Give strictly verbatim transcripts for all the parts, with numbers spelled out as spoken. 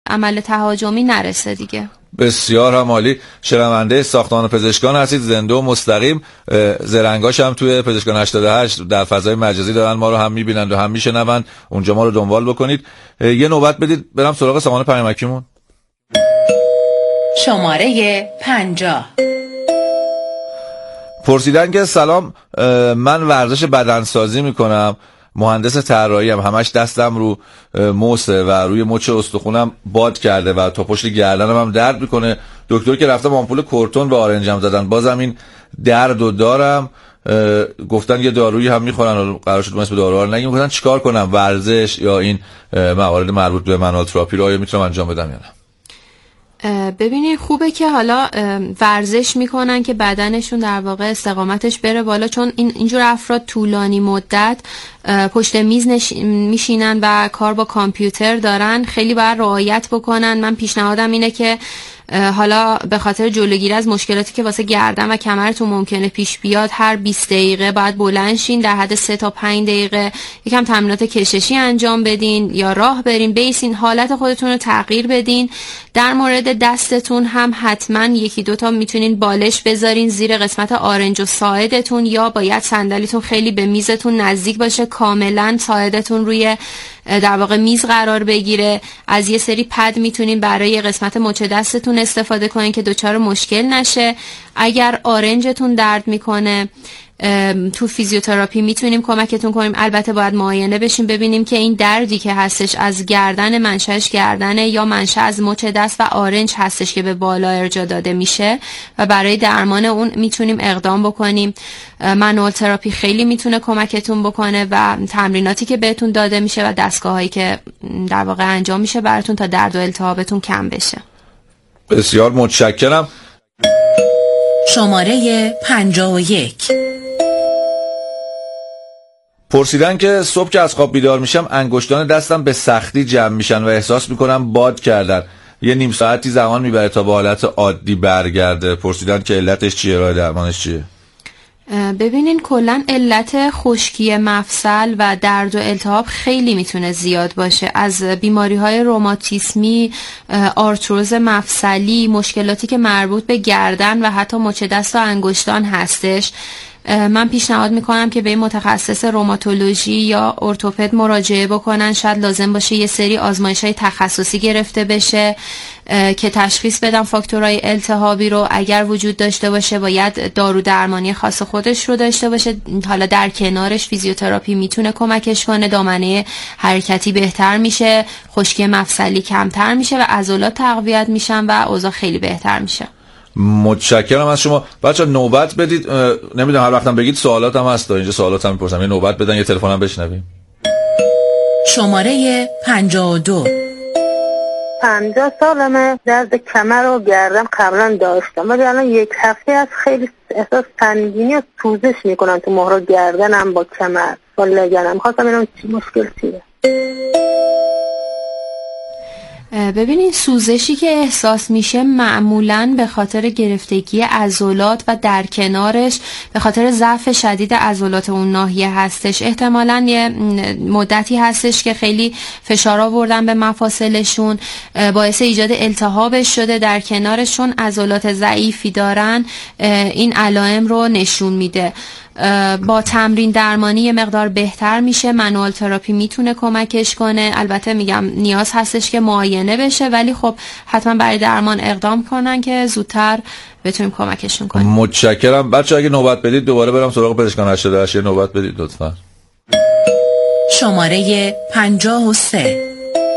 عمل تهاجمی نرسه دیگه. بسیار هم عالی. شنونده ساختمان پزشکان هستید، زنده و مستقیم. زرنگاش هم توی پزشکان هشتاد و هشت در فضای مجازی دارن ما رو هم میبینند و هم میشنوند، اونجا ما رو دنبال بکنید. یه نوبت بدید برم سراغ سامان پیامکیمون. شماره پنجاه. پرسیدن که سلام، من ورزش بدنسازی میکنم، مهندس طراحی هم، همش دستم رو موسه و روی مچ استخونم باد کرده و تا پشت گردنم هم درد میکنه. دکتر که رفتم آمپول کورتون به آرنجم زدن، بازم این درد و دارم. گفتن یه دارویی هم میخورن و قرار شد مثل داروها رو نگیم. گفتن چیکار کنم، ورزش یا این موارد مربوط به منوال تراپی رو آیا میتونم انجام بدم یا نه؟ ببینید خوبه که حالا ورزش میکنن که بدنشون در واقع استقامتش بره بالا، چون این اینجور افراد طولانی مدت پشت میز نش... میشینن و کار با کامپیوتر دارن، خیلی باید رعایت بکنن. من پیشنهادم اینه که حالا به خاطر جلوگیری از مشکلاتی که واسه گردن و کمرتون ممکنه پیش بیاد، هر بیست دقیقه باید بلند شین، در حد سه تا پنج دقیقه یکم تمرینات کششی انجام بدین یا راه برین، بیسین، حالت خودتون رو تغییر بدین. در مورد دستتون هم حتما یکی دوتا میتونین بالش بذارین زیر قسمت آرنج و ساعدتون، یا باید صندلیتون خیلی به میزتون نزدیک باشه، کاملا ساعدتون روی در واقع میز قرار بگیره. از یه سری پد میتونین برای قسمت مچ دستتون استفاده کنین که دچار مشکل نشه. اگر آرنجتون درد میکنه تو فیزیوتراپی میتونیم کمکتون کنیم. البته باید معاینه بشیم ببینیم که این دردی که هستش از گردن، منشأش گردنه یا منشأ از مچ دست و آرنج هستش که به بالا ارجاع داده میشه و برای درمان اون میتونیم اقدام بکنیم. منوال تراپی خیلی میتونه کمکتون بکنه و تمریناتی که بهتون داده میشه و دستگاهایی که در واقع انجام میشه براتون تا درد و التهابتون کم بشه. بسیار متشکرم. شماره پنجاه و یک. پرسیدن که صبح که از خواب بیدار میشم انگشتان دستم به سختی جمع میشن و احساس میکنم باد کردن، یه نیم ساعتی زمان میبره تا به حالت عادی برگرده. پرسیدن که علتش چیه، راه درمانش چیه؟ ببینین کلن علت خشکی مفصل و درد و التهاب خیلی میتونه زیاد باشه، از بیماری های روماتیسمی، آرتروز مفصلی، مشکلاتی که مربوط به گردن و حتی مچ دست و انگشتان هستش. من پیشنهاد میکنم که به متخصص روماتولوژی یا ارتوپد مراجعه بکنن. شاید لازم باشه یه سری آزمایش‌های تخصصی گرفته بشه که تشخیص بدن فاکتورهای التهابی رو. اگر وجود داشته باشه باید دارو درمانی خاص خودش رو داشته باشه. حالا در کنارش فیزیوتراپی میتونه کمکش کنه، دامنه حرکتی بهتر میشه، خشکی مفصلی کمتر میشه و عضلات تقویت میشن و اوضاع خیلی بهتر میشه. متشکرم از شما. بچه نوبت بدید، نمیدونم هر وقتم بگید سوالات هم هست، اینجا سوالات هم میپرسم، یه نوبت بدن، یه تلفن هم بشنویم. شماره پنجاه و دو. پنجاه سالمه، درد کمر و گردن قبلا داشتم ولی الان یک هفته از خیلی احساس سنگینی و سوزش میکنم تو مهر گردنم با کمر با لگنم. خواستم ببینم چی مشکل چیه. ببینید سوزشی که احساس میشه معمولاً به خاطر گرفتگی عضلات و در کنارش به خاطر ضعف شدید عضلات اون ناحیه هستش. احتمالاً یه مدتی هستش که خیلی فشار آوردن به مفاصلشون، باعث ایجاد التهابش شده در کنارشون، عضلات ضعیفی دارن، این علائم رو نشون میده. با تمرین درمانی یه مقدار بهتر میشه. منوال تراپی میتونه کمکش کنه. البته میگم نیاز هستش که معاینه بشه ولی خب حتما برای درمان اقدام کنن که زودتر بتونیم کمکشون کنیم. متشکرم. بچه اگه نوبت بدید دوباره برم سراغ پزشکان هشتاد و هشت، نوبت بدید لطفا. شماره پنجاه و سه.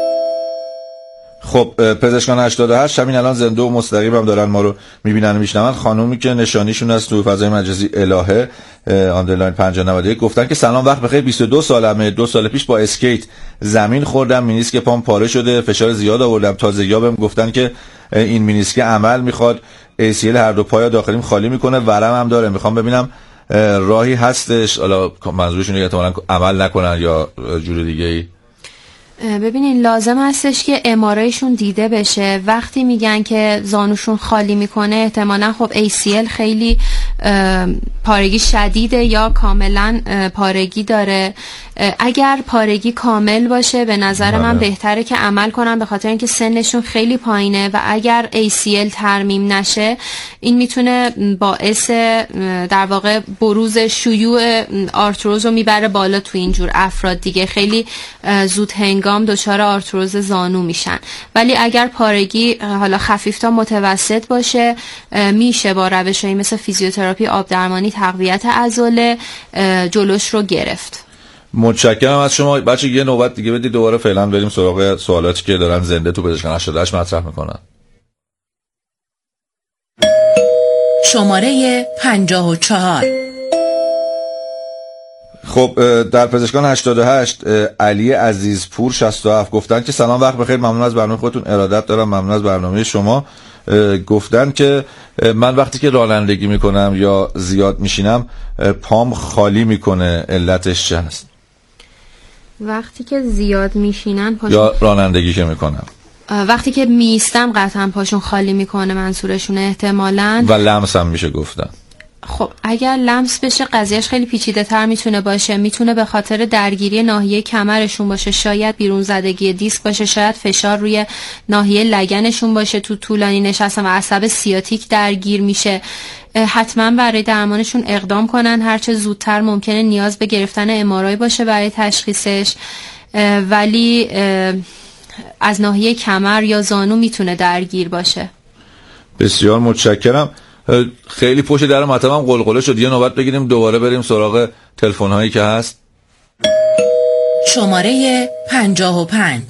خب پزشکان هشتاد و هشت همین الان زنده و مستقیم هم دارن ما رو میبینن و میشنون. خانومی که نشانیشون از تو فضای مجازی الهه آندرلاین پنجاه نود و یک گفتن که سلام، وقت بخیر، بیست و دو سالمه، دو سال پیش با اسکیت زمین خوردم، مینیسک پام پاره شده، فشار زیاد آوردم، تازگی‌ها بهم گفتن که این مینیسک عمل میخواد، ای سی ال هر دو پای داخلیم خالی میکنه، ورم هم داره، میخوام ببینم راهی هستش، حالا منظورشون اینه احتمالاً عمل نکنن یا جور دیگه ای. ببینین لازم هستش که ام‌آرآیشون دیده بشه. وقتی میگن که زانوشون خالی میکنه احتمالاً خب ای سی ال خیلی پارگی شدیده یا کاملا پارگی داره. اگر پارگی کامل باشه به نظر بله. من بهتره که عمل کنم، به خاطر اینکه سنشون خیلی پایینه و اگر ای سی ال ترمیم نشه این میتونه باعث در واقع بروز شیوع آرتروز رو میبره بالا تو اینجور افراد دیگه، خیلی زود هنگام دچار آرتروز زانو میشن. ولی اگر پارگی حالا خفیف تا متوسط باشه میشه با روشایی مثل فیزیوتراپی، آب درمانی، تقویت عضله جلوش رو گرفت. متشکرم از شما بچه. یه نوبت دیگه بدید دوباره، فعلا بریم سراغ سوالاتی که دارن زنده تو پزشکان هشتاد و هشت مطرح میکنن. شماره پنجاه و چهار. خب در پزشکان هشتاد و هشت علی عزیزپور شصت و هفت گفتن که سلام، وقت بخیر، ممنون از برنامه خودتون، ارادت دارم، ممنون از برنامه شما. گفتن که من وقتی که رانندگی میکنم یا زیاد میشینم پام خالی میکنه، علتش چه هست؟ وقتی که زیاد میشینن پاشون... یا رانندگی که میکنم وقتی که میستم قطعا پاشون خالی میکنه منظورشونه احتمالاً. و لمس هم میشه گفتن. خب اگر لمس بشه قضیهش خیلی پیچیده تر میتونه باشه، میتونه به خاطر درگیری ناحیه کمرشون باشه، شاید بیرون زدگی دیسک باشه، شاید فشار روی ناحیه لگنشون باشه، تو طولانی نشستن و عصب سیاتیک درگیر میشه. حتما برای درمانشون اقدام کنن، هرچه زودتر ممکنه نیاز به گرفتن ام آر آی باشه برای تشخیصش، ولی از ناحیه کمر یا زانو میتونه درگیر باشه. بسیار متشکرم. خیلی پشت در مطبم قلقله شد، یه نوبت بگیریم دوباره بریم سراغ تلفن هایی که هست. شماره پنجاه و پنج.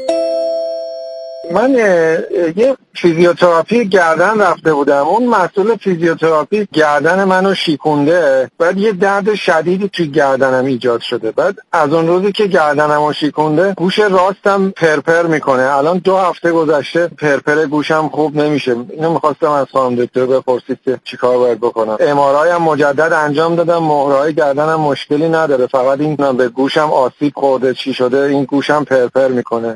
من یه فیزیوتراپی گردن رفته بودم، اون مسئول فیزیوتراپی گردن منو شیکونده، بعد یه درد شدیدی توی گردنم ایجاد شده. بعد از اون روزی که گردنمو شیکونده گوش راستم پرپر میکنه، الان دو هفته گذشته پرپر گوشم خوب نمیشه. اینو میخواستم از خانم دکتر بپرسید که چیکار باید بکنم. ام آر آی هم مجدد انجام دادم، مهرهای گردنم مشکلی نداره، فقط این به گوشم آسیب خورده، چی شده این گوشم پرپر میکنه.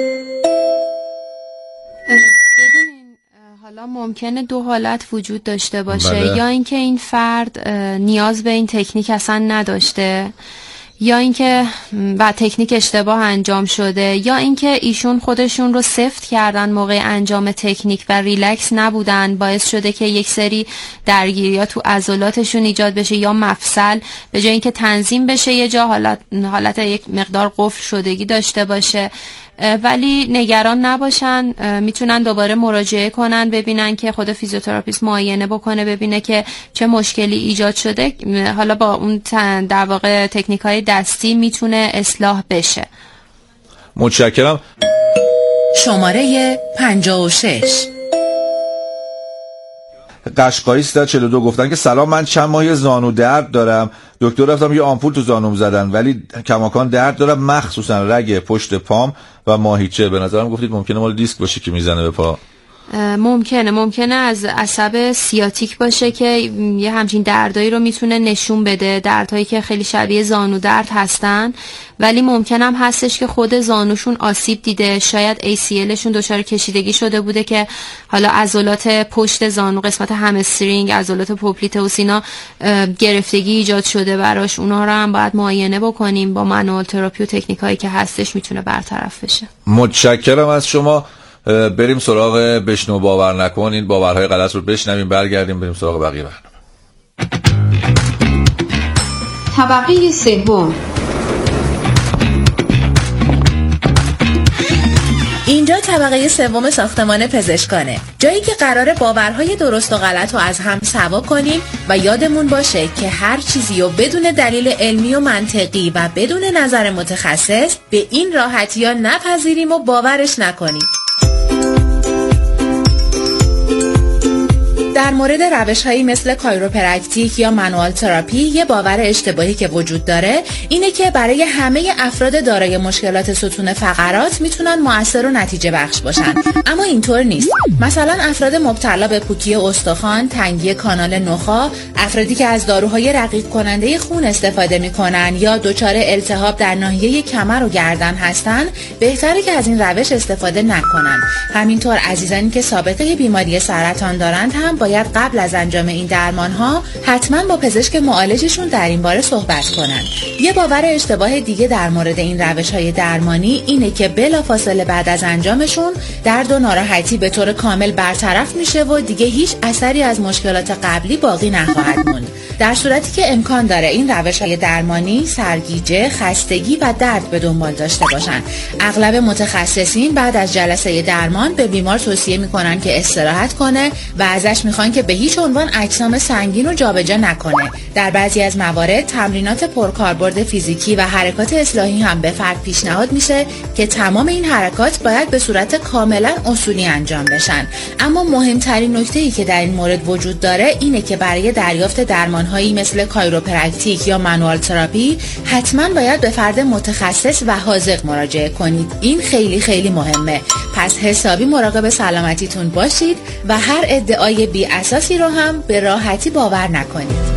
ببینین حالا ممکنه دو حالت وجود داشته باشه، بله. یا اینکه این فرد نیاز به این تکنیک اصلا نداشته، یا اینکه و تکنیک اشتباه انجام شده، یا اینکه ایشون خودشون رو سفت کردن موقع انجام تکنیک و ریلکس نبودن، باعث شده که یک سری درگیریات تو عضلاتشون ایجاد بشه یا مفصل به جای اینکه تنظیم بشه یه جا حالت حالت یک مقدار قفل شدگی داشته باشه. ولی نگران نباشن، میتونن دوباره مراجعه کنن، ببینن که خود فیزیوتراپیست معاینه بکنه، ببینه که چه مشکلی ایجاد شده، حالا با اون در واقع تکنیک‌های دستی میتونه اصلاح بشه. متشکرم. شماره پنجاه و شش. قشقایی سیصد و چهل و دو گفتن که سلام، من چند ماه زانو درد دارم، دکتر رفتم یه آمپول تو زانوم زدن ولی کماکان درد دارم، مخصوصا رگ پشت پام و ماهیچه. به نظرم گفتید ممکنه مال دیسک باشه که میزنه به پا. ممکنه ممکنه از عصب سیاتیک باشه که یه همچین دردایی رو میتونه نشون بده، دردهایی که خیلی شبیه زانو درد هستن، ولی ممکنم هستش که خود زانوشون آسیب دیده، شاید ای سی الشون دچار کشیدگی شده بوده که حالا عضلات پشت زانو، قسمت همسترینگ، عضلات پوپلیتوس اینا گرفتگی ایجاد شده براش، اونا رو هم باید معاینه بکنیم، با منوال تراپی و تکنیکایی که هستش میتونه برطرف بشه. متشکرم از شما. بریم سراغ بشنو باور نکن، این باورهای غلط رو بشنویم، برگردیم بریم سراغ بقیه برنامه. طبقه سوم. اینجا طبقه سوم ساختمان پزشکانه، جایی که قراره باورهای درست و غلط رو از هم سوا کنیم و یادمون باشه که هر چیزی رو بدون دلیل علمی و منطقی و بدون نظر متخصص به این راحتی ها نپذیریم و باورش نکنیم. در مورد روش‌هایی مثل کایروپرکتیک یا منوال تراپی یه باور اشتباهی که وجود داره اینه که برای همه افراد دارای مشکلات ستون فقرات میتونن مؤثر و نتیجه بخش باشن، اما اینطور نیست. مثلا افراد مبتلا به پوکی استخوان، تنگی کانال نخاع، افرادی که از داروهای رقیق کننده خون استفاده میکنن یا دچار التهاب در ناحیه کمر و گردن هستن، بهتره که از این روش استفاده نکنن. همینطور عزیزانی که سابقه بیماری سرطان دارند هم باید قبل از انجام این درمان‌ها حتما با پزشک معالجشون در این باره صحبت کنن. یه باور اشتباه دیگه در مورد این روش‌های درمانی اینه که بلافاصله بعد از انجامشون درد و ناراحتی به طور کامل برطرف میشه و دیگه هیچ اثری از مشکلات قبلی باقی نخواهد موند. در صورتی که امکان داره این روش‌های درمانی سرگیجه، خستگی و درد به دنبال داشته باشن. اغلب متخصصین بعد از جلسه درمان به بیمار توصیه میکنن که استراحت کنه و ازش میخوان که به هیچ عنوان اجسام سنگین رو جابجا نکنه. در بعضی از موارد تمرینات پرکاربرد فیزیکی و حرکات اصلاحی هم به فرد پیشنهاد میشه که تمام این حرکات باید به صورت کاملا اصولی انجام بشن. اما مهمترین نکته‌ای که در این مورد وجود داره اینه که برای دریافت درمان‌هایی مثل کایروپرکتیک یا منوال تراپی حتما باید به فرد متخصص و حاذق مراجعه کنید. این خیلی خیلی مهمه. پس حسابی مراقب سلامتیتون باشید و هر ادعای بی اساسی رو هم به راحتی باور نکنید.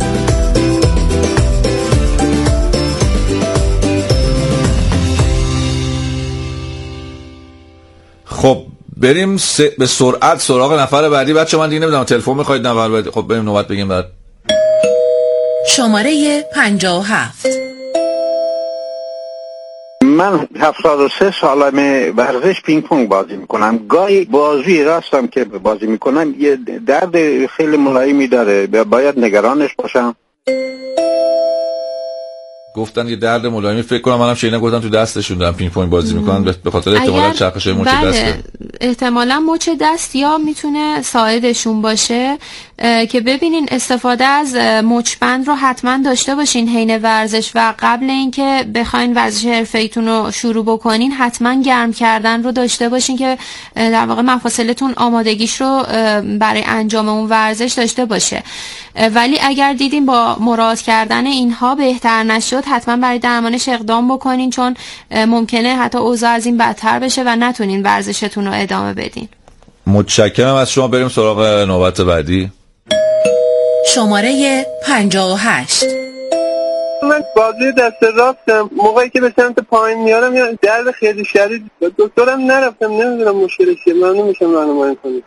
خب بریم س... به سرعت سراغ نفر بعدی. بچه من دیگه نمیدونم تلفن میخواید نفر بعدی؟ خب بریم نوبت بگیم بعد. شماره پنجاه و هفت. من هفتاد و سه سالمه، ورزش پینگ پونگ بازی میکنم. گاهی بازی راستم که بازی میکنم یه درد خیلی ملایمی داره، باید نگرانش باشم؟ گفتن یه درد ملایمی، فکر کنم منم شینا گفتن تو دستشون دارن پینگ پونگ بازی میکنن به خاطر احتمالاً چرخش‌های مچ بله، دسته. احتمالاً مچ دست یا میتونه ساعدشون باشه که ببینین استفاده از مچبند رو حتما داشته باشین حین ورزش و قبل اینکه بخواین ورزش حرفه‌ایتون رو شروع بکنین حتما گرم کردن رو داشته باشین که در واقع مفاصلتون آمادگیش رو برای انجام اون ورزش داشته باشه. ولی اگر دیدین با مراعات کردن اینها بهتر نشد حتما برای درمانش اقدام بکنین، چون ممکنه حتی اوضاع از این بدتر بشه و نتونین ورزشتون رو ادامه بدین. متشکرم از شما. بریم سراغ نوبت بعدی. شماره پنجاه و هشت. من بازی دست راستم، موقعی که به سمت پایین میارم یا درد خیلی شدید، دکترم نرفتم، نمیدونم مشکلش چیه. ممنون میشم راهنمایی کنید.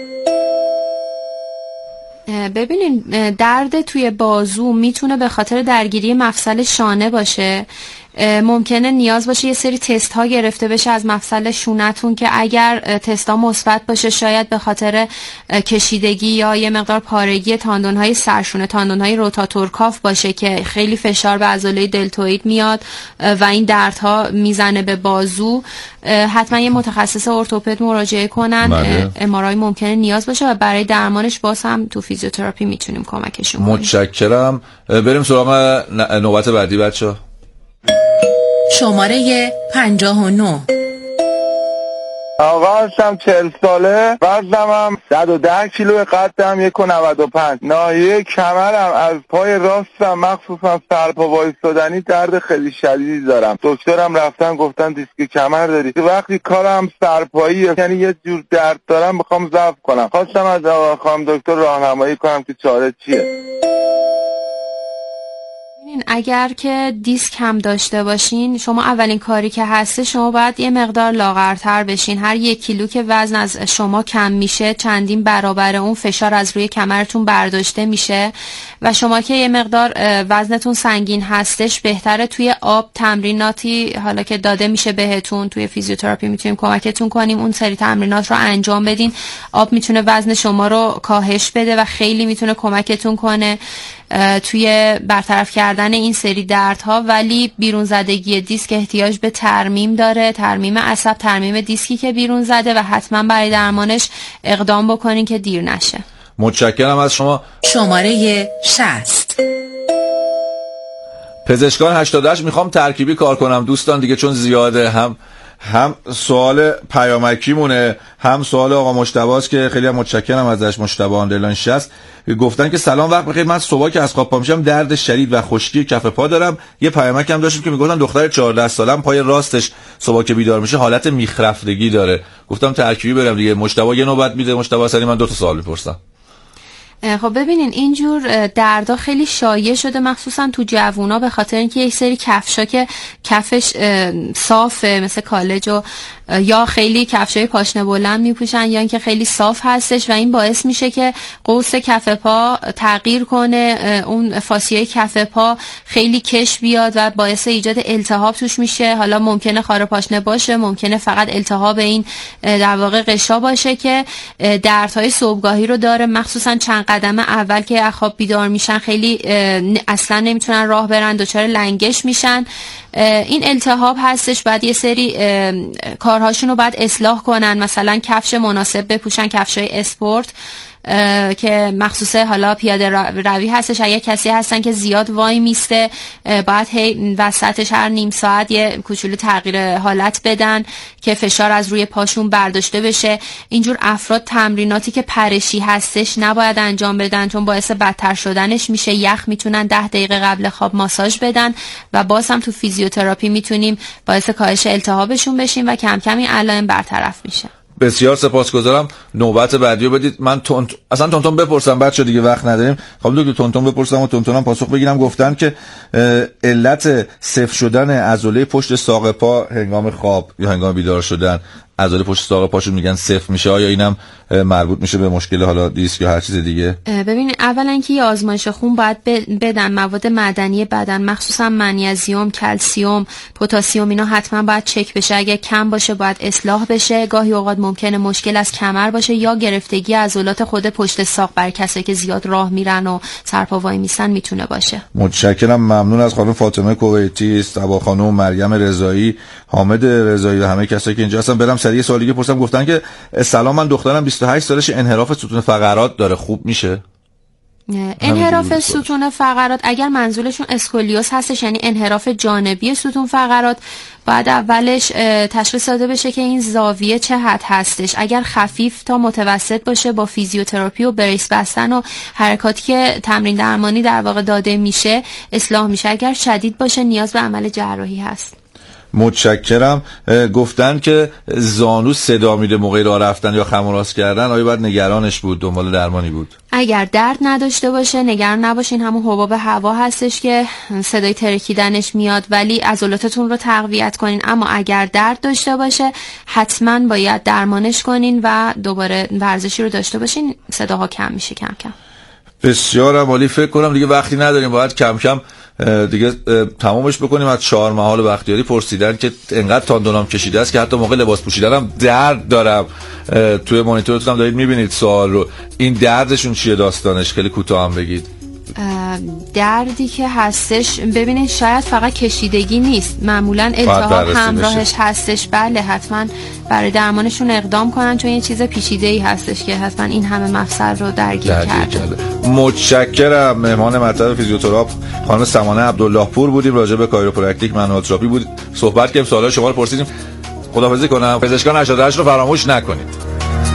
ببینین درد توی بازو میتونه به خاطر درگیری مفصل شانه باشه. ممکنه نیاز باشه یه سری تست ها گرفته بشه از مفصل شونتون که اگر تست ها مثبت باشه شاید به خاطر کشیدگی یا یه مقدار پارگی تاندون های سرشونه، تاندون های روتاتور کاف باشه که خیلی فشار به عضله دلتوئید میاد و این دردها میزنه به بازو. حتما یه متخصص ارتوپد مراجعه کنن. ام آر آی ممکنه نیاز باشه و برای درمانش باز هم تو فیزیوتراپی میتونیم کمکشون کنیم. متشکرم. بریم سراغ نوبت بعدی بچه‌ها. شماره پنجاه و نه. آقا هستم، چهل ساله، وزنم هم صد و ده کیلو، قدم یک و نود و پنج. ناحیه کمرم از پای راستم مخصوصا سرپا وایستادنی درد خیلی شدیدی دارم. دکترم رفتن گفتن دیسک کمر داری. وقتی کارم سرپاییه، یعنی یه جور درد دارم، میخوام ضعف کنم. خواستم از آقا خانم دکتر راهنمایی کنم که چاره چیه. اگر که دیسک هم داشته باشین، شما اولین کاری که هسته شما باید یه مقدار لاغرتر بشین. هر یک کیلو که وزن از شما کم میشه چندین برابر اون فشار از روی کمرتون برداشته میشه و شما که یه مقدار وزنتون سنگین هستش بهتره توی آب تمریناتی حالا که داده میشه بهتون توی فیزیوتراپی میتونیم کمکتون کنیم اون سری تمرینات رو انجام بدین. آب میتونه وزن شما رو کاهش بده و خیلی میتونه کمکتون کنه توی برطرف کردن این سری دردها. ولی بیرون زدگی دیسک احتیاج به ترمیم داره، ترمیم عصب، ترمیم دیسکی که بیرون زده و حتما برای درمانش اقدام بکنین که دیر نشه. متشکرم از شما. شماره شصت. پزشکان هشتاد و هشت. میخوام ترکیبی کار کنم دوستان دیگه، چون زیاده. هم هم سوال پیامکی مونه، هم سوال آقا مجتبی است که خیلی متشکرم ازش. مجتبی آندرلاین شصت گفتن که سلام، وقت بخیر، من صبح که از خواب پا میشم درد شدید و خشکی کف پا دارم. یه پیامک هم داشتیم که میگفتن دختر چهارده سالم پای راستش صبح که بیدار میشه حالت میخرفتگی داره. گفتم ترکیبی برم دیگه. مجتبی یه نوبت میده. مجتبی سری من دو تا سوال میپرسم. خب ببینین اینجور دردا خیلی شایع شده مخصوصا تو جوونا، به خاطر اینکه یک سری کفشا که کفش صافه مثل کالج و یا خیلی کفشای پاشنه بلند میپوشن یا اینکه خیلی صاف هستش و این باعث میشه که قوس کف پا تغییر کنه، اون فاسیه کف پا خیلی کش بیاد و باعث ایجاد التهاب توش میشه. حالا ممکنه خار پاشنه باشه، ممکنه فقط التهاب این در واقع قشا باشه که دردهای صبحگاهی رو داره، مخصوصا چند قدم اول که از خواب بیدار میشن خیلی اصلا نمیتونن راه برن، دچار لنگش میشن. این التهاب هستش، بعد یه سری کارهاشون رو باید اصلاح کنن، مثلا کفش مناسب بپوشن، کفشای اسپورت که مخصوصه حالا پیاده روی هستش. اگه کسی هستن که زیاد وای میسته باید هی وسطش هر نیم ساعت یه کوچولو تغییر حالت بدن که فشار از روی پاشون برداشته بشه. اینجور افراد تمریناتی که پرشی هستش نباید انجام بدن چون باعث بدتر شدنش میشه. یخ میتونن ده دقیقه قبل خواب ماساژ بدن و باز هم تو فیزیوتراپی میتونیم باعث کاهش التهابشون بشیم و کم کم این علائم برطرف میشه. بسیار سپاسگزارم. نوبت بعدی رو بدید. من تون اصلا تونتون بپرسم بچه دیگه وقت نداریم. خب دکتر تونتون بپرسم و تونتونم پاسخ بگیرم. گفتن که علت سفت شدن عضله پشت ساق پا هنگام خواب یا هنگام بیدار شدن، عضله پشت ساق پاشون میگن سفت میشه، آیا اینم مربوط میشه به مشکل حالا دیسک یا هر چیز دیگه؟ ببینید اولا اینکه یه آزمایش خون باید بدن، مواد معدنی بدن مخصوصا منیزیم، کلسیم، پتاسیم اینا حتما باید چک بشه. اگه کم باشه باید اصلاح بشه. گاهی اوقات ممکنه مشکل از کمر باشه یا گرفتگی عضلات خود پشت ساق بر کسایی که زیاد راه میرن و سرپا وای میسن میتونه باشه. متشکرم. ممنون از خانم فاطمه کویتی، صبا خانم، مریم رضایی، حامد رضایی و همه کسایی که اینجا هستن. برم سریع سوالی که پرسیدم. گفتن که سلام، من دخترم بیست و هشت سالش انحراف ستون فقرات داره، خوب میشه؟ انحراف ستون فقرات اگر منظورشون اسکولیوس هستش یعنی انحراف جانبی ستون فقرات، بعد اولش تشخیص داده بشه که این زاویه چه حد هستش. اگر خفیف تا متوسط باشه با فیزیوتراپی و بریس بستن و حرکاتی که تمرین درمانی در واقع داده میشه اصلاح میشه. اگر شدید باشه نیاز به عمل جراحی هست. متشکرم. گفتن که زانو صدا میده موقع راه رفتن یا خم و راست کردن، آیا باید نگرانش بود، دنبال درمانی بود؟ اگر درد نداشته باشه نگران نباشین، همون حباب هوا هستش که صدای ترکیدنش میاد، ولی عضلاتتون رو تقویت کنین. اما اگر درد داشته باشه حتما باید درمانش کنین و دوباره ورزشی رو داشته باشین، صداها کم میشه کم کم. بسیار عالی. فکر کنم دیگه وقتی نداریم، باید کم کم دیگه تمامش بکنیم. از چهار محال بختیاری پرسیدن که انقدر تاندونام کشیده است که حتی موقع لباس پوشیدنم درد دارم. توی مانیتورتون هم دارید میبینید سوال رو. این دردشون چیه داستانش؟ خیلی کوتاه هم بگید. دردی که هستش ببینید شاید فقط کشیدگی نیست، معمولا التهاب همراهش هستش. بله حتما برای درمانشون اقدام کنن چون یه چیز پیچیده‌ای هستش که حتما این همه مفصل رو درگیر کرده. متشکرم. مهمان مطلب فیزیوتراپ خانم سمانه عبدالله پور بودیم، راجع به کایروپرکتیک منوال تراپی بود صحبت کردیم، سوالای شما رو پرسیدیم. خداحافظی کنم. پزشکان هشتاد و هشت رو فراموش نکنید.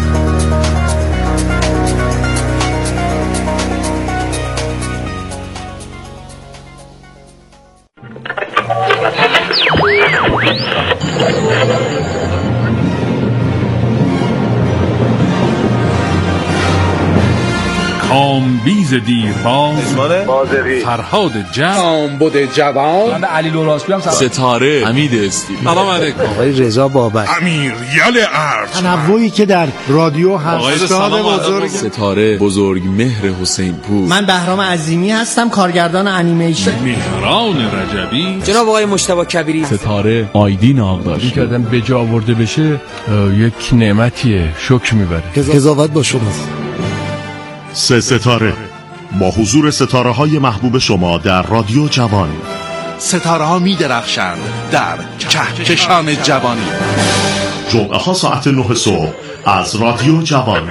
کامبیز دیرباز، فرهاد جمع، آنبود جوان، من علی لوراسپی هم ستاره، حمید استی، سلام علیکم، آقای رضا بابک، امیر یل ارج، تنوعی که در رادیو هست، استاد بزرگ ستاره بزرگ مهر حسین پور، من بهرام عظیمی هستم، کارگردان انیمیشن، مهران رجبی، جناب آقای مجتبی کبیری، ستاره آیدین آقداشت. این که آدم به جا آورده بشه یک نعمتیه، شکر میبره. قضاوت با شما. سه ستاره با حضور ستاره های محبوب شما در رادیو جوان. ستاره ها می درخشند در کهکشان جوانی. جمعه ها ساعت نه صبح از رادیو جوان.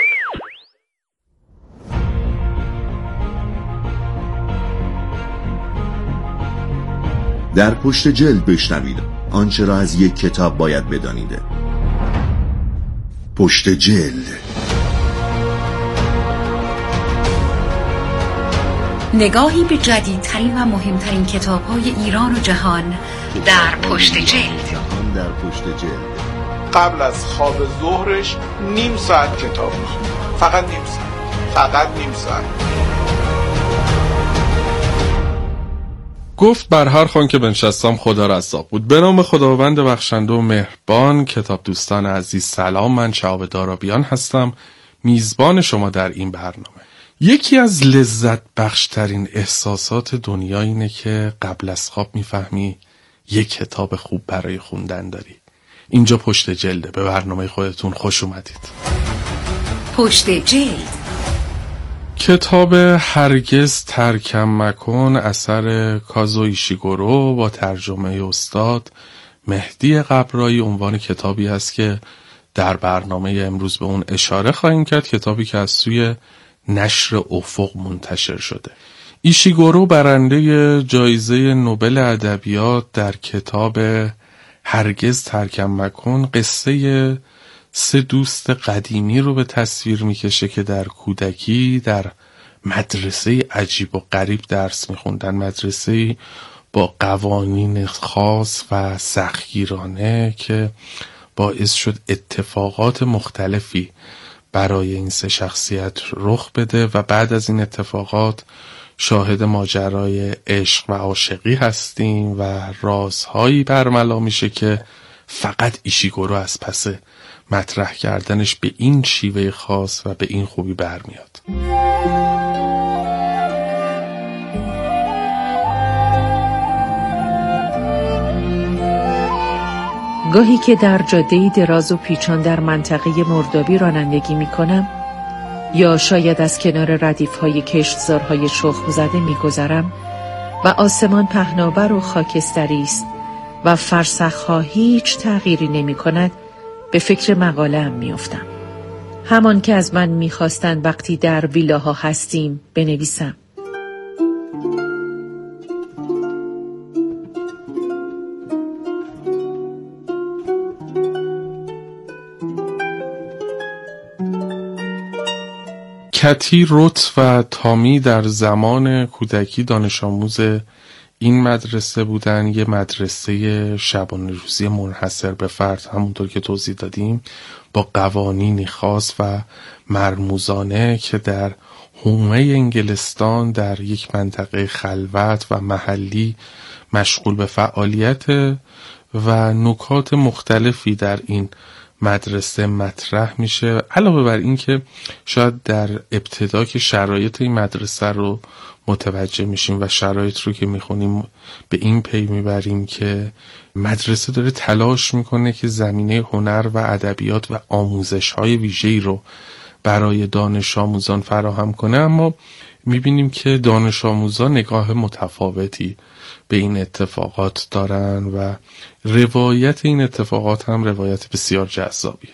در پشت جلد بشنوید آنچه را از یک کتاب باید بدانید. پشت جلد، نگاهی به جدیدترین و مهمترین کتاب‌های ایران و جهان در پشت جلد. در پشت جلد. قبل از خواب ظهرش نیم ساعت کتاب بخون، فقط نیم ساعت. فقط نیم ساعت. گفت بر هر خوان که بنشستم خدا رزاق بود. به نام خداوند بخشنده و مهربان. کتاب دوستان عزیز سلام، من شهاب دارابیان هستم، میزبان شما در این برنامه. یکی از لذت بخشترین احساسات دنیا اینه که قبل از خواب میفهمی یک کتاب خوب برای خوندن داری. اینجا پشت جلده، به برنامه خودتون خوش اومدید. پشت جلد، کتاب هرگز ترکم مکن اثر کازو ایشیگورو با ترجمه استاد مهدی قبرایی عنوان کتابی است که در برنامه امروز به اون اشاره خواهیم کرد. کتابی که از سوی نشر افق منتشر شده. ایشیگورو برنده جایزه نوبل ادبیات در کتاب هرگز ترکم مکن قصه سه دوست قدیمی رو به تصویر میکشه که در کودکی در مدرسه عجیب و غریب درس میخوندن، مدرسه با قوانین خاص و سختگیرانه که باعث شد اتفاقات مختلفی برای این سه شخصیت رخ بده و بعد از این اتفاقات شاهد ماجرای عشق و عاشقی هستیم و رازهایی برملا میشه که فقط ایشیگورو از پس مطرح کردنش به این شیوه خاص و به این خوبی برمیاد. گاهی که در جاده‌ای دراز و پیچان در منطقه مردابی رانندگی می‌کنم یا شاید از کنار ردیف‌های کشتزارهای شخم زده می‌گذرم و آسمان پهناور و خاکستری است و فرسخ‌ها هیچ تغییری نمی‌کند، به فکر مقاله‌ام می‌افتم. همان که از من می‌خواستند وقتی در ویلاها هستیم بنویسم. کتی، روت و تامی در زمان کودکی دانش آموز این مدرسه بودن. یه مدرسه شبانه روزی منحصر به فرد، همونطور که توضیح دادیم، با قوانینی خاص و مرموزانه که در حومه انگلستان در یک منطقه خلوت و محلی مشغول به فعالیت و نکات مختلفی در این مدرسه مطرح میشه. علاوه بر این که شاید در ابتدا که شرایط این مدرسه رو متوجه میشیم و شرایط رو که میخونیم به این پی میبریم که مدرسه داره تلاش میکنه که زمینه هنر و ادبیات و آموزش های ویژه‌ای رو برای دانش آموزان فراهم کنه، اما میبینیم که دانش آموزان نگاه متفاوتی به این اتفاقات دارن و روایت این اتفاقات هم روایت بسیار جذابیه.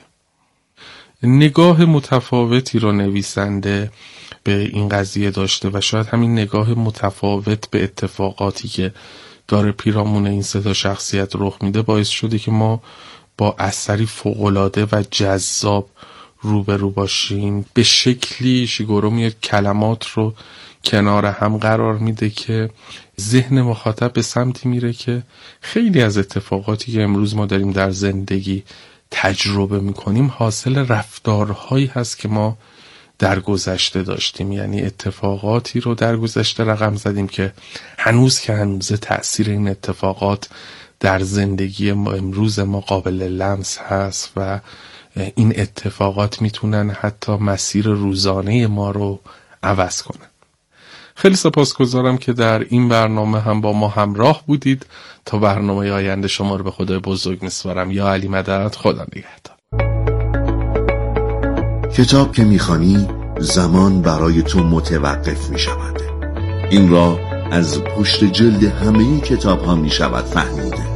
نگاه متفاوتی رو نویسنده به این قضیه داشته و شاید همین نگاه متفاوت به اتفاقاتی که داره پیرامون این سه تا شخصیت رخ میده باعث شده که ما با اثری فوق‌العاده و جذاب روبرو باشیم. به شکلی ایشیگورو میاد کلمات رو کنار هم قرار میده که ذهن مخاطب به سمتی میره که خیلی از اتفاقاتی که امروز ما داریم در زندگی تجربه میکنیم حاصل رفتارهایی هست که ما در گذشته داشتیم. یعنی اتفاقاتی رو در گذشته رقم زدیم که هنوز که هنوز تأثیر این اتفاقات در زندگی ما امروز ما قابل لمس هست و این اتفاقات میتونن حتی مسیر روزانه ما رو عوض کنن. خیلی سپاسگزارم که در این برنامه هم با ما همراه بودید. تا برنامه آینده شما رو به خدای بزرگ میسپارم. یا علی مدد، خدا نگهدار. کتاب که میخوانی زمان برای تو متوقف میشود. این را از پشت جلد همه کتاب ها میشود فهمیده.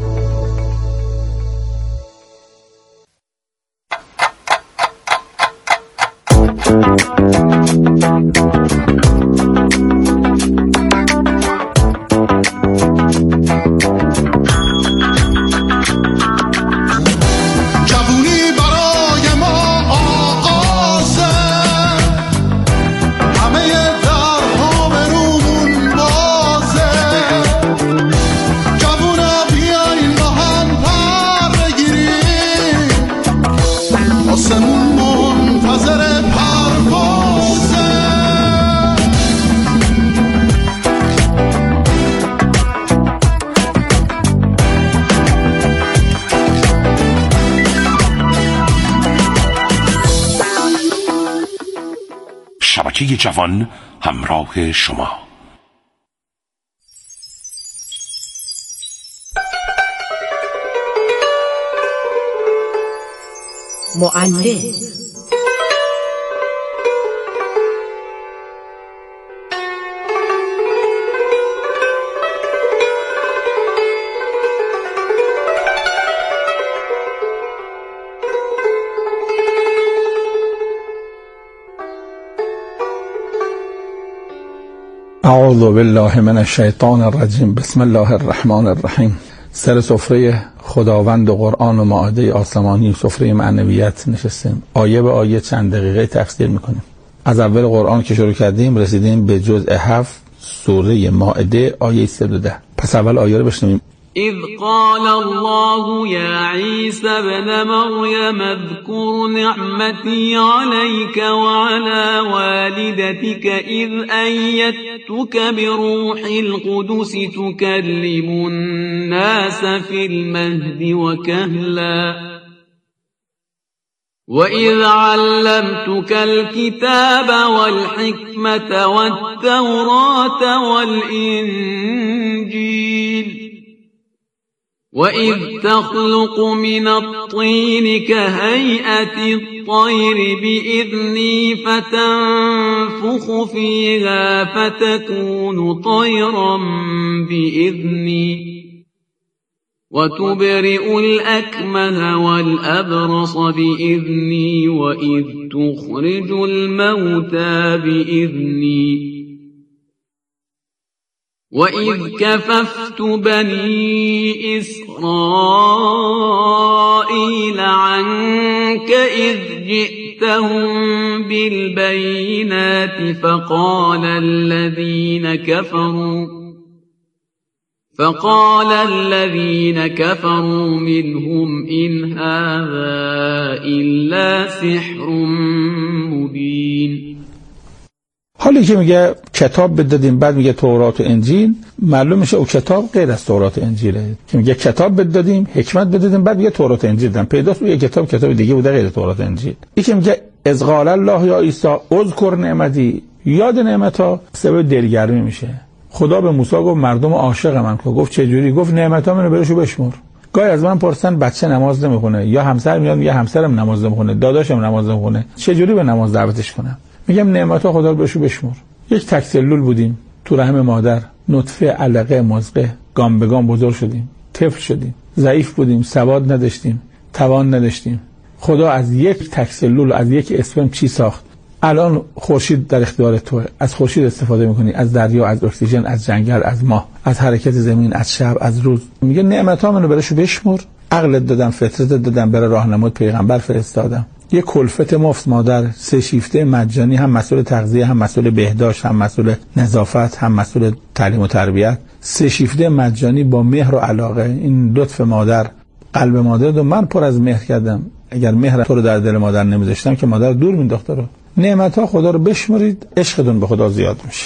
آسمون منتظر پروازه. شبکه جوان همراه شما. معلم اعوذ بالله من الشیطان الرجیم. بسم الله الرحمن الرحیم. سر سفره خداوند و قرآن و مائده آسمانی، سفره معنویت نشستیم. آیه به آیه چند دقیقه تفسیر میکنیم. از اول قرآن که شروع کردیم رسیدیم به جزء هفت، سوره مائده، آیه صد و ده. پس اول آیه رو بشنویم. إذ قال الله يا عيسى ابن مريم اذكر نعمتي عليك وعلى والدتك إذ أيدتك بروح القدس تكلم الناس في المهد وكهلا وإذ علمتك الكتاب والحكمة والتوراة والإنجيل وَإِذْ تَخْلُقُ مِنَ الطِّينِ كَهَيْئَةِ الطَّيْرِ بِإِذْنِي فَتَنفُخُ فِيهَا فَتَكُونُ طَيْرًا بِإِذْنِي وَتُبْرِئُ الْأَكْمَهَ وَالْأَبْرَصَ بِإِذْنِي وَإِذْ تُخْرِجُ الْمَوْتَى بِإِذْنِي وَإِذْ كَفَفْتُ بَنِي إِسْرَائِيلَ عَنْكَ إِذْ جِئْتَهُمْ بِالْبَيِّنَاتِ فَقَالَ الَّذِينَ كَفَرُوا فَقَالَ الَّذِينَ كَفَرُوا مِنْهُمْ إِنْ هَذَا إِلَّا سِحْرٌ مُبِينٌ. حالی که میگه کتاب بدادیم بعد میگه تورات و انجیل، معلوم میشه او کتاب غیر از تورات و انجیله. که میگه کتاب بدادیم، حکمت بدادیم، بعد میگه تورات و انجیل دادیم. پیداست یه کتاب کتاب دیگه بوده غیر تورات و انجیل. این که میگه اذ قال الله یا عیسی اذکر نعمتی، یاد نعمتا سبب دلگرمی میشه. خدا به موسی گفت مردم عاشق من کو. گفت چه جوری؟ گفت نعمتا منو برشو بشمر. گاهی از من پرسن بچه نماز نمیخونه، یا همسر میاد میگه همسرم نماز نمیخونه، داداشم نماز نمیخونه، چه جوری به نماز دعوتش کنم؟ میگم نعمت‌ها خدا رو برشو بشمر. یک تک سلول بودیم تو رحم مادر، نطفه، علقه، مضغه، گام به گام بزرگ شدیم، طفل شدیم، ضعیف بودیم، سواد نداشتیم، توان نداشتیم. خدا از یک تک سلول، از یک اسپرم چی ساخت؟ الان خورشید در اختیار توه، از خورشید استفاده میکنی، از دریا، از اکسیژن، از جنگل، از ماه، از حرکت زمین، از شب، از روز. میگه نعمت‌ها منو برشو بشمر. عقلت دادم، فطرت دادم، برای راهنمود پیغمبر فرستادم. یک کلفت مفت مادر، سه شیفته مجانی، هم مسئول تغذیه، هم مسئول بهداشت، هم مسئول نظافت، هم مسئول تعلیم و تربیت. سه شیفته مجانی با مهر و علاقه. این لطف مادر، قلب مادر رو من پر از مهر کردم. اگر مهر تو رو در دل مادر نمیذاشتم که مادر دور مینداخت رو. نعمت‌ها خدا رو بشمرید، عشقتون به خدا زیاد میشه.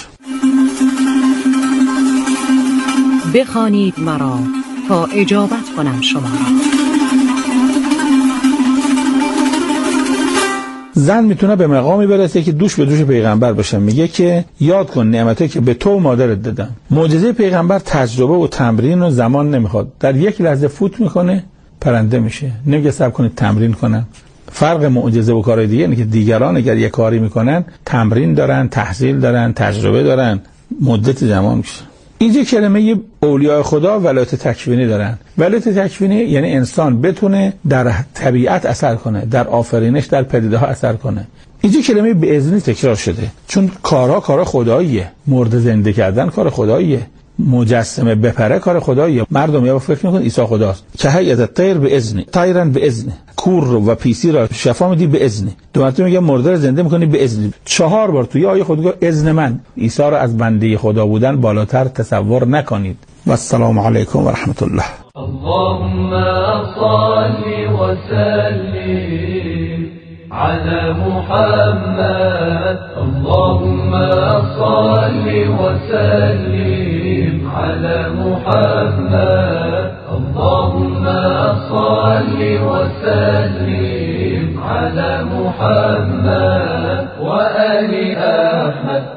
بخوانید مرا تا اجابت کنم شما را. زن میتونه به مقامی برسه که دوش به دوش پیغمبر بشه. میگه که یاد کن نعمتی که به تو و مادرت دادم. معجزه پیغمبر تجربه و تمرین و زمان نمیخواد. در یک لحظه فوت میکنه، پرنده میشه. نمیگه صبر کنید تمرین کنم. فرق معجزه و کارهای دیگه اینه که دیگران اگر یک کاری میکنن تمرین دارن، تحصیل دارن، تجربه دارن، مدت زمان میشه. اینجا کلمه اولیاء خدا ولایت تکوینی دارن. ولایت تکوینی یعنی انسان بتونه در طبیعت اثر کنه، در آفرینش، در پدیده ها اثر کنه. اینجا کلمه به اذنی تکرار شده، چون کارها کار خداییه. مرد زنده کردن کار خداییه، مجسمه بپره کار خداییه. مردم یا فکر میکنن عیسی خداست. که هیئت طیر به اذن، طیرن به اذن، کور و پیسی را شفا میدی به اذن. دو مرتبه میگه مرده زنده میکنی به اذن. چهار بار توی آیه خود گفت اذن من. عیسی را از بنده خدا بودن بالاتر تصور نکنید. و السلام علیکم و رحمت الله. اللهم صل وسلم على محمد. اللهم صل وسلم على محمد. اللهم صل وسلم على محمد. محمد وآل أحمد